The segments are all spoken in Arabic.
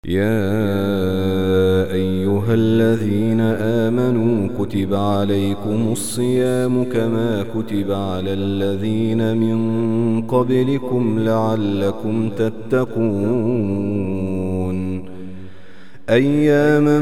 يا أيها الذين آمنوا كتب عليكم الصيام كما كتب على الذين من قبلكم لعلكم تتقون أياما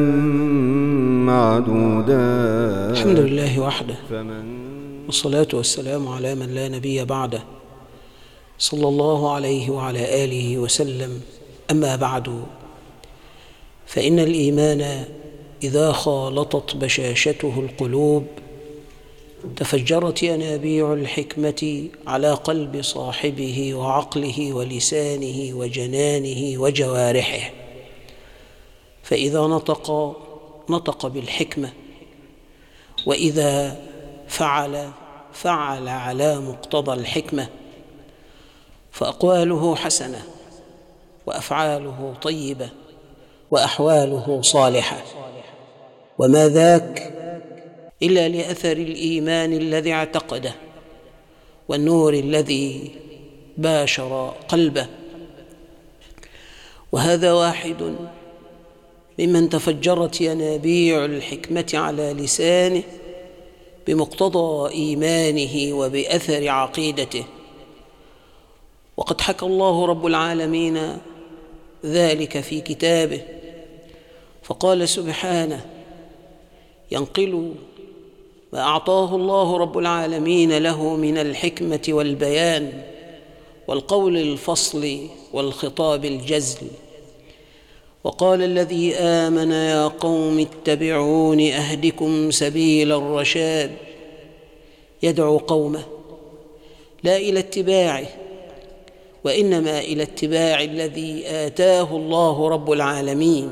معدودات. الحمد لله وحده، والصلاة والسلام على من لا نبي بعده، صلى الله عليه وعلى آله وسلم. أما بعد، فإن الإيمان إذا خالطت بشاشته القلوب تفجرت ينابيع الحكمة على قلب صاحبه وعقله ولسانه وجنانه وجوارحه، فإذا نطق بالحكمة، وإذا فعل على مقتضى الحكمة، فأقواله حسنة وأفعاله طيبة وأحواله صالحة، وما ذاك إلا لأثر الإيمان الذي اعتقده والنور الذي باشر قلبه. وهذا واحد ممن تفجرت ينابيع الحكمة على لسانه بمقتضى إيمانه وبأثر عقيدته. وقد حكى الله رب العالمين ذلك في كتابه، فقال سبحانه ينقل ما أعطاه الله رب العالمين له من الحكمة والبيان والقول الفصل والخطاب الجزل. وقال الذي آمن يا قوم اتبعون أهدكم سبيل الرشاد، يدعو قومه لا إلى اتباعه، وإنما إلى اتباع الذي آتاه الله رب العالمين.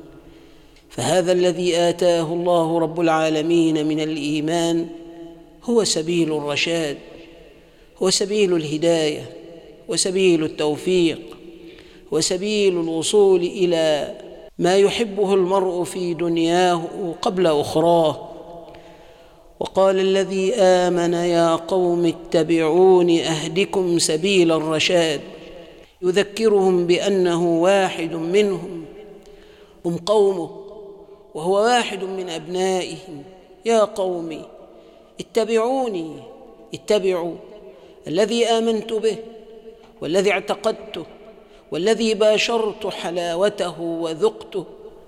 فهذا الذي آتاه الله رب العالمين من الإيمان هو سبيل الرشاد، هو سبيل الهداية وسبيل التوفيق وسبيل الوصول إلى ما يحبه المرء في دنياه قبل أخراه. وقال الذي آمن يا قوم اتبعون أهدكم سبيل الرشاد، يذكرهم بأنه واحد منهم، هم قومه وهو واحد من أبنائهم. يا قوم اتبعوني، اتبعوا الذي آمنت به والذي اعتقدته والذي باشرت حلاوته وذقته،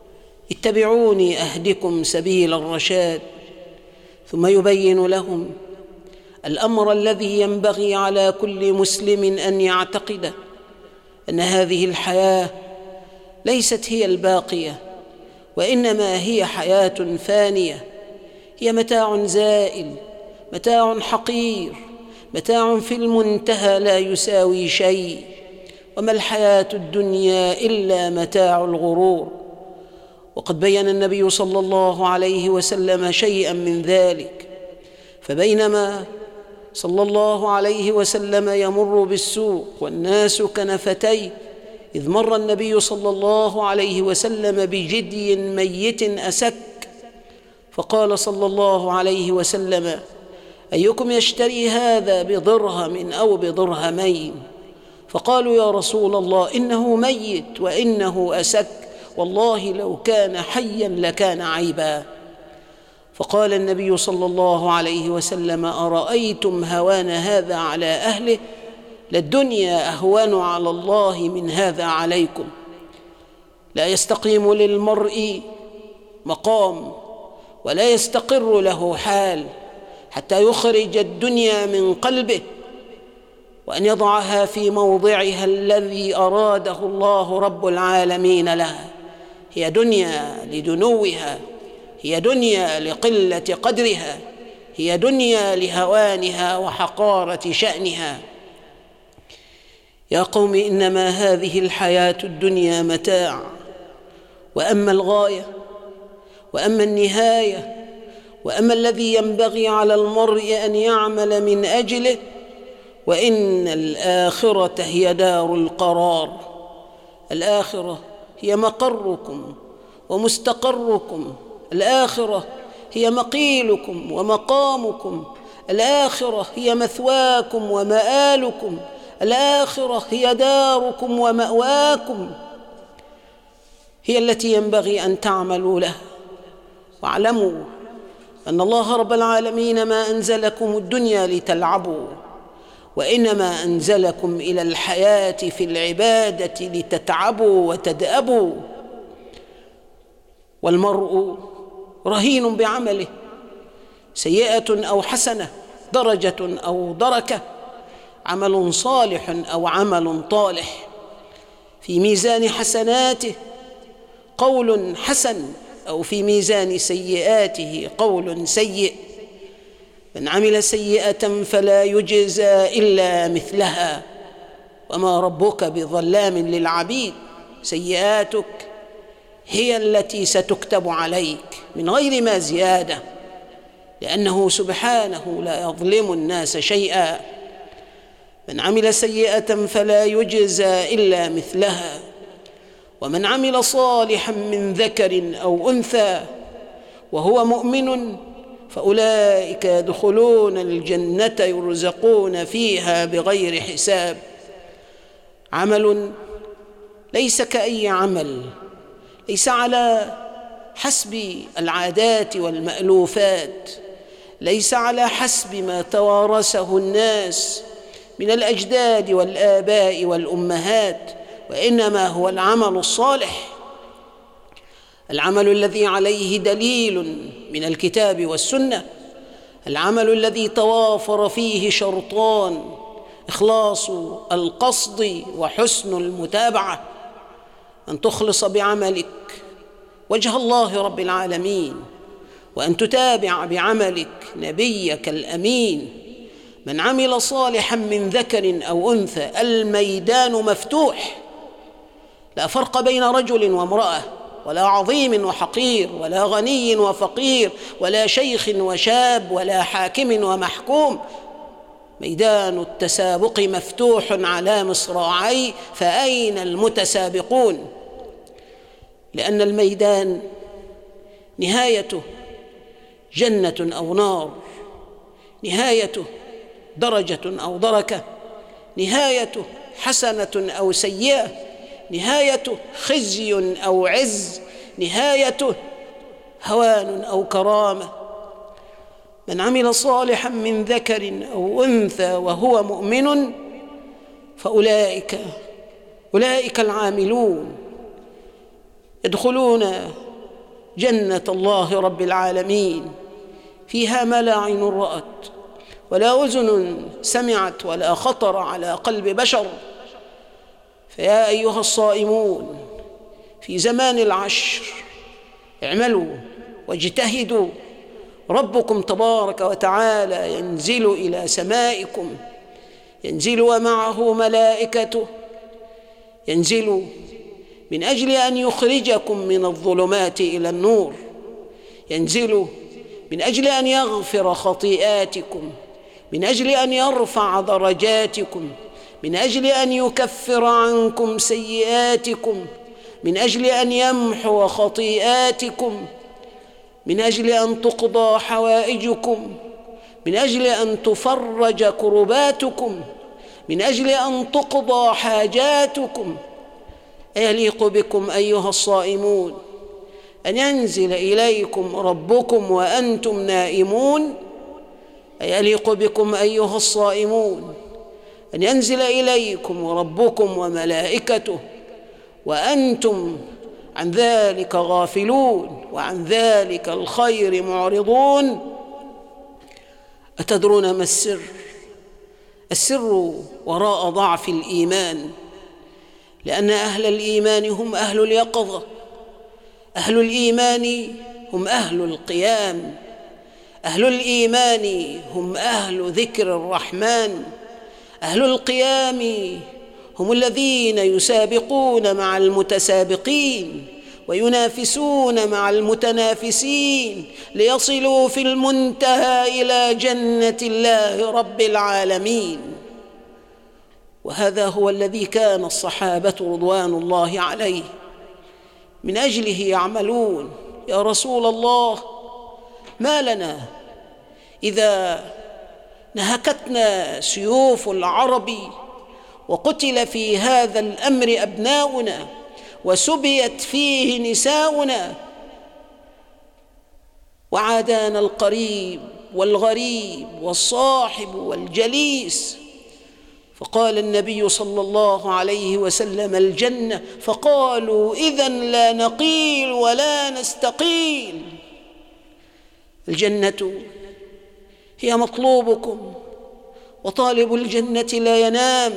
اتبعوني أهدكم سبيل الرشاد. ثم يبين لهم الأمر الذي ينبغي على كل مسلم أن يعتقده، أن هذه الحياة ليست هي الباقية، وإنما هي حياة فانية، هي متاع زائل، متاع حقير، متاع في المنتهى لا يساوي شيء. وما الحياة الدنيا إلا متاع الغرور. وقد بين النبي صلى الله عليه وسلم شيئا من ذلك، فبينما صلى الله عليه وسلم يمر بالسوق والناس كنفتيه، إذ مر النبي صلى الله عليه وسلم بجدي ميت أسك، فقال صلى الله عليه وسلم أيكم يشتري هذا بدرهم أو بدرهمين؟ فقالوا يا رسول الله إنه ميت وإنه أسك، والله لو كان حيا لكان عيبا. فقال النبي صلى الله عليه وسلم أرأيتم هوان هذا على أهله؟ للدنيا أهون على الله من هذا عليكم. لا يستقيم للمرء مقام ولا يستقر له حال حتى يخرج الدنيا من قلبه وأن يضعها في موضعها الذي أراده الله رب العالمين لها. هي دنيا لدنوها، هي دنيا لقلة قدرها، هي دنيا لهوانها وحقارة شأنها. يا قوم إنما هذه الحياة الدنيا متاع، وأما الغاية وأما النهاية وأما الذي ينبغي على المرء أن يعمل من أجله، وإن الآخرة هي دار القرار. الآخرة هي مقركم ومستقركم، الآخرة هي مقيلكم ومقامكم، الآخرة هي مثواكم ومآلكم، الآخرة هي داركم ومأواكم. هي التي ينبغي أن تعملوا له. واعلموا أن الله رب العالمين ما أنزلكم الدنيا لتلعبوا، وإنما أنزلكم إلى الحياة في العبادة لتتعبوا وتدأبوا. والمرء رهين بعمله، سيئة أو حسنة، درجة أو دركة، عمل صالح أو عمل طالح، في ميزان حسناته قول حسن، أو في ميزان سيئاته قول سيء. من عمل سيئة فلا يجزى إلا مثلها، وما ربك بظلام للعبيد. سيئاتك هي التي ستكتب عليك من غير ما زيادة، لأنه سبحانه لا يظلم الناس شيئا. من عمل سيئة فلا يجزى إلا مثلها، ومن عمل صالحا من ذكر أو أنثى وهو مؤمن فأولئك يدخلون الجنة يرزقون فيها بغير حساب. عمل ليس كأي عمل، ليس على حسب العادات والمألوفات، ليس على حسب ما توارثه الناس من الأجداد والآباء والأمهات، وإنما هو العمل الصالح، العمل الذي عليه دليل من الكتاب والسنة، العمل الذي توافر فيه شرطان: إخلاص القصد وحسن المتابعة. أن تخلص بعملك وجه الله رب العالمين، وأن تتابع بعملك نبيك الأمين. من عمل صالحا من ذكر أو أنثى، الميدان مفتوح، لا فرق بين رجل وامرأة، ولا عظيم وحقير، ولا غني وفقير، ولا شيخ وشاب، ولا حاكم ومحكوم. ميدان التسابق مفتوح على مصراعي، فأين المتسابقون؟ لأن الميدان نهايته جنة أو نار، نهايته درجة أو دركة، نهايته حسنة أو سيئة، نهايته خزي أو عز، نهايته هوان أو كرامة. من عمل صالحا من ذكر أو أنثى وهو مؤمن فأولئك العاملون يدخلون جنة الله رب العالمين، فيها ما لا عين رأت ولا أذن سمعت ولا خطر على قلب بشر. فيا أيها الصائمون في زمان العشر اعملوا واجتهدوا، ربكم تبارك وتعالى ينزل إلى سمائكم، ينزل ومعه ملائكته، ينزل من أجل أن يخرجكم من الظلمات إلى النور، ينزل من أجل أن يغفر خطيئاتكم، من أجل أن يرفع درجاتكم، من أجل أن يكفر عنكم سيئاتكم، من أجل أن يمحو خطيئاتكم، من أجل أن تقضى حوائجكم، من أجل أن تفرج كرباتكم، من أجل أن تقضى حاجاتكم. أيليق بكم أيها الصائمون أن ينزل إليكم ربكم وأنتم نائمون؟ أيليق بكم أيها الصائمون أن ينزل إليكم ربكم وملائكته وأنتم عن ذلك غافلون وعن ذلك الخير معرضون؟ أتدرون ما السر؟ السر وراء ضعف الإيمان، لأن أهل الإيمان هم أهل اليقظة، أهل الإيمان هم أهل القيام، أهل الإيمان هم أهل ذكر الرحمن، أهل القيام هم الذين يسابقون مع المتسابقين وينافسون مع المتنافسين ليصلوا في المنتهى إلى جنة الله رب العالمين. وهذا هو الذي كان الصحابة رضوان الله عليه من أجله يعملون. يا رسول الله، ما لنا إذا نهكتنا سيوف العرب وقتل في هذا الأمر أبناؤنا وسبيت فيه نساؤنا، وعادانا القريب والغريب والصاحب والجليس. فقال النبي صلى الله عليه وسلم: الجنة. فقالوا: إذن لا نقيل ولا نستقيل. الجنة هي مطلوبكم، وطالب الجنة لا ينام.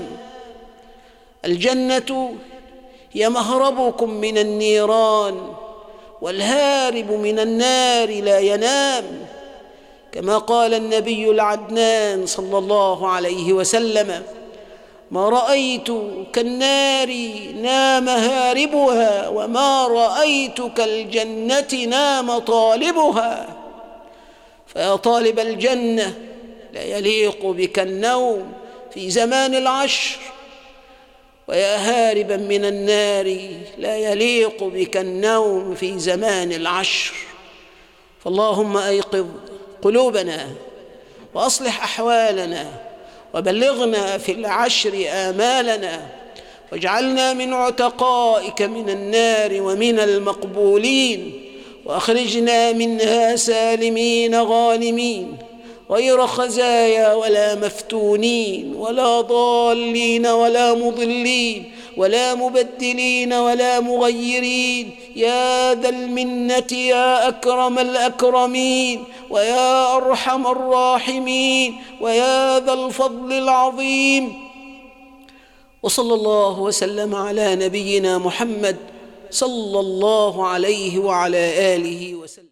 الجنة هي مهربكم من النيران، والهارب من النار لا ينام، كما قال النبي العدنان صلى الله عليه وسلم: ما رأيت كالنار نام هاربها، وما رأيت كالجنة نام طالبها. فيا طالب الجنة، لا يليق بك النوم في زمان العشر، ويا هاربا من النار، لا يليق بك النوم في زمان العشر. فاللهم أيقظ قلوبنا وأصلح أحوالنا، وبلغنا في العشر آمالنا، واجعلنا من عتقائك من النار ومن المقبولين، وأخرجنا منها سالمين غانمين، غير خزايا ولا مفتونين ولا ضالين ولا مضلين ولا مبدلين ولا مغيرين، يا ذا المنة يا أكرم الأكرمين، ويا أرحم الراحمين، ويا ذا الفضل العظيم. وصلى الله وسلم على نبينا محمد صلى الله عليه وعلى آله وسلم.